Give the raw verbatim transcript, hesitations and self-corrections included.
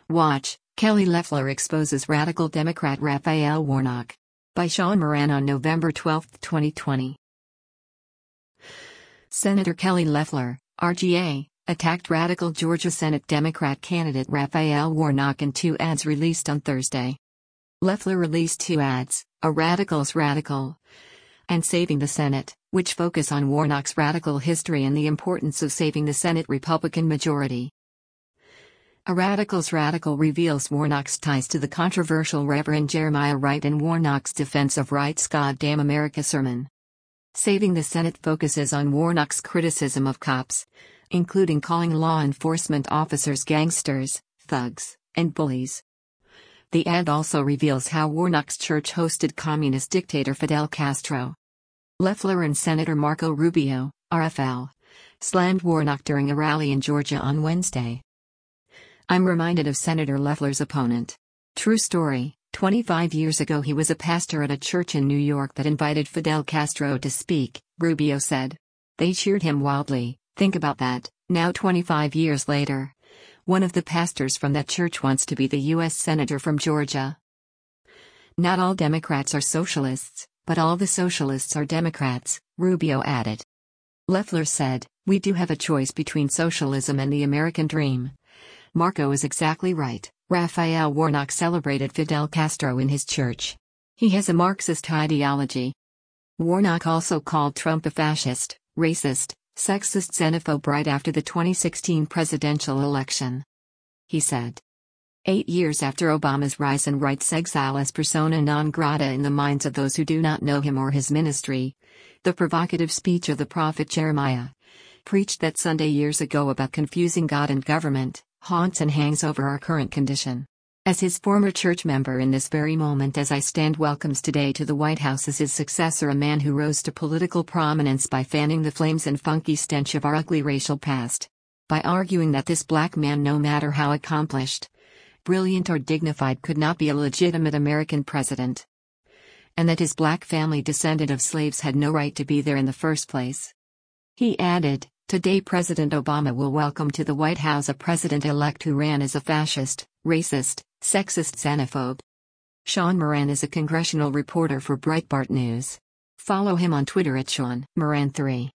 Watch, Kelly Loeffler exposes radical Democrat Raphael Warnock. By Sean Moran on November twelfth, twenty twenty. Senator Kelly Loeffler, R G A, attacked radical Georgia Senate Democrat candidate Raphael Warnock in two ads released on Thursday. Loeffler released two ads, A Radical's Radical and Saving the Senate, which focus on Warnock's radical history and the importance of saving the Senate Republican majority. A Radical's Radical reveals Warnock's ties to the controversial Reverend Jeremiah Wright and Warnock's defense of Wright's Goddamn America sermon. Saving the Senate focuses on Warnock's criticism of cops, including calling law enforcement officers gangsters, thugs, and bullies. The ad also reveals how Warnock's church hosted communist dictator Fidel Castro. Loeffler and Senator Marco Rubio, R F L, slammed Warnock during a rally in Georgia on Wednesday. I'm reminded of Senator Loeffler's opponent. True story, twenty-five years ago he was a pastor at a church in New York that invited Fidel Castro to speak, Rubio said. They cheered him wildly. Think about that, now twenty-five years later. One of the pastors from that church wants to be the U S Senator from Georgia. Not all Democrats are socialists, but all the socialists are Democrats, Rubio added. Loeffler said, we do have a choice between socialism and the American dream. Marco is exactly right. Raphael Warnock celebrated Fidel Castro in his church. He has a Marxist ideology. Warnock also called Trump a fascist, racist, sexist xenophobe right after the twenty sixteen presidential election. He said. Eight years after Obama's rise and Wright's exile as persona non grata in the minds of those who do not know him or his ministry, the provocative speech of the prophet Jeremiah, preached that Sunday years ago about confusing God and government, haunts and hangs over our current condition. As his former church member in this very moment as I stand welcomes today to the White House as his successor a man who rose to political prominence by fanning the flames and funky stench of our ugly racial past. By arguing that this black man, no matter how accomplished, brilliant or dignified, could not be a legitimate American president. And that his black family descended of slaves had no right to be there in the first place. He added, today President Obama will welcome to the White House a president-elect who ran as a fascist, racist, sexist xenophobe. Sean Moran is a congressional reporter for Breitbart News. Follow him on Twitter at Sean Moran three.